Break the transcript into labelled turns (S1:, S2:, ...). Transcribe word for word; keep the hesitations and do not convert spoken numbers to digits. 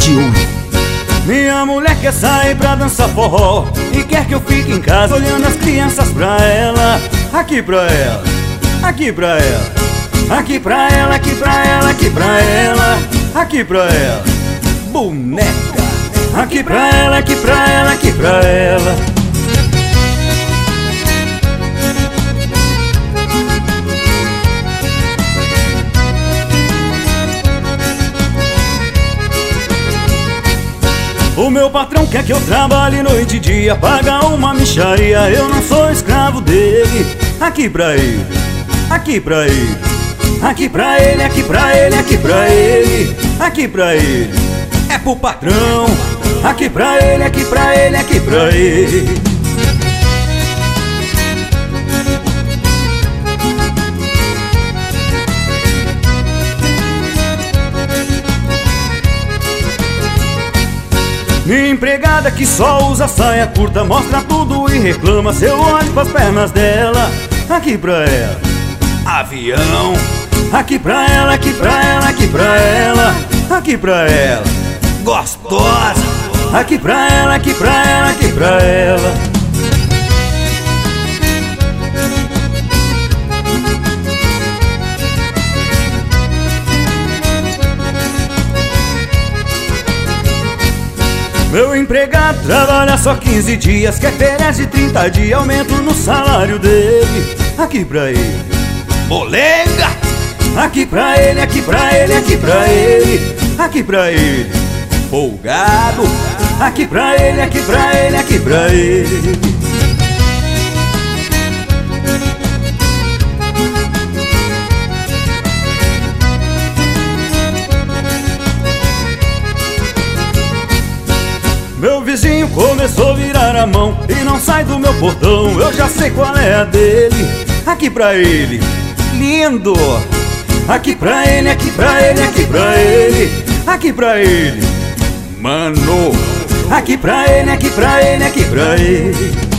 S1: de ouro.
S2: Minha mulher quer sair pra dançar forró e quer que eu fique em casa olhando as crianças pra ela. Aqui pra ela, aqui pra ela, aqui pra ela, aqui pra ela, aqui pra ela, aqui pra ela, boneca. Aqui pra ela, aqui pra ela, aqui pra ela. O meu patrão quer que eu trabalhe noite e dia, paga uma mixaria, eu não sou escravo dele. Aqui pra ele, aqui pra ele, aqui pra ele, aqui pra ele, aqui pra ele, aqui pra ele, é pro patrão. Aqui pra ele, aqui pra ele, aqui pra ele. Minha empregada que só usa saia curta, mostra tudo e reclama se eu olho pras pernas dela. Aqui pra ela, avião. Aqui pra ela, aqui pra ela, aqui pra ela, aqui pra ela, gostosa. Aqui pra ela, aqui pra ela, aqui pra ela. Meu empregado trabalha só quinze dias, quer férias de trinta dias, aumento no salário dele. Aqui pra ele, molenga. Aqui pra ele, aqui pra ele, aqui pra ele, aqui pra ele, folgado. Aqui pra ele, aqui pra ele, aqui pra ele. Meu vizinho começou a virar a mão e não sai do meu portão, eu já sei qual é a dele. Aqui pra ele, lindo. Aqui pra ele, aqui pra ele, aqui pra ele, aqui pra ele, mano. Aqui pra ele, aqui pra ele, aqui pra ele.